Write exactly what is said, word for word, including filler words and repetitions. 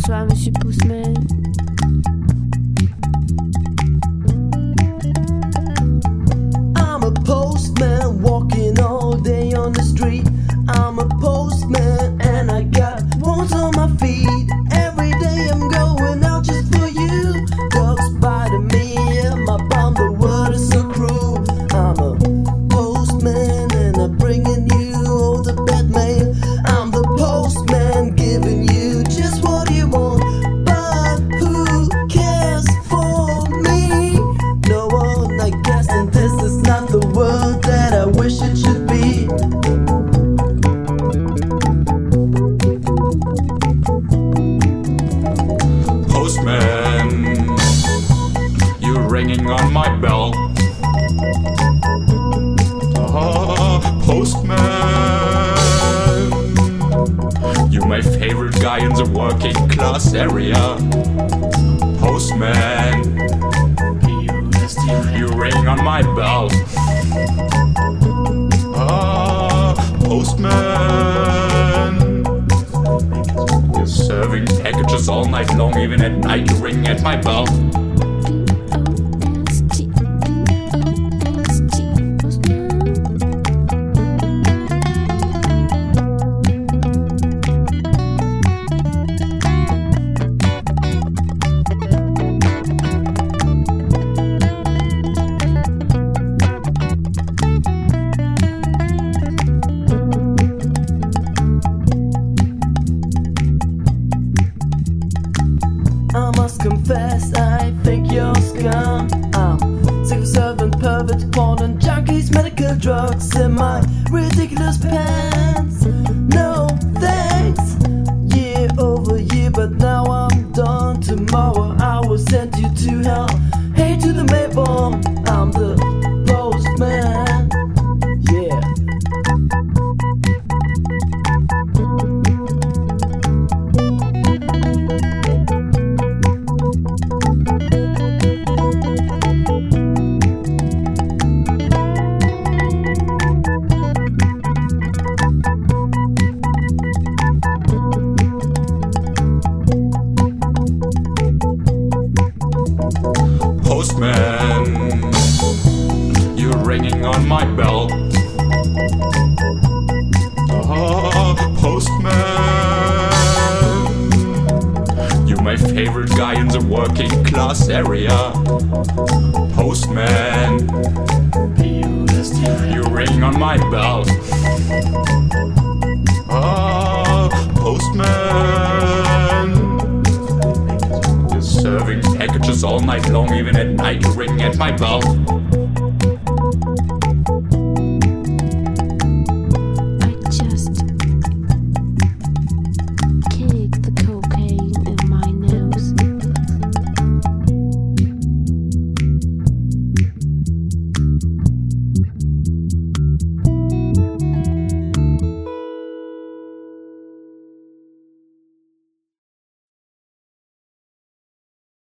Bonsoir, monsieur Postman. I'm a postman walking all day on the street. I'm a postman and I got wounds on my feet. Every day I'm going out just for you. Dogs biting me in my bum, the world is so cruel. I'm a postman and I'm bringing you all the bad mail. I'm the postman giving you just what you want. But who cares for me? No one, I guess, and this is not the world that I wish it should be. Postman, you're ringing on my bell. Ah, postman, you're my favorite guy in the working class area. Postman, you're ringing on my bell. Ah, postman, you're serving packages all night long, even at night you're ringing at my bell. I must confess, I think you're scum. I'm sick of serving perverts, porn and junkies, medical drugs in my ridiculous pants. No thanks, year over year, but now I'm done. Tomorrow I will send you to hell. Hey to the Mayborn, I'm the postman. Yeah. Postman, you're ringing on my bell. Ah, postman, you're my favorite guy in the working class area. Postman, you're ringing on my bell. Ah, postman, you're serving packages all night long, even at night you're ringing at my bell.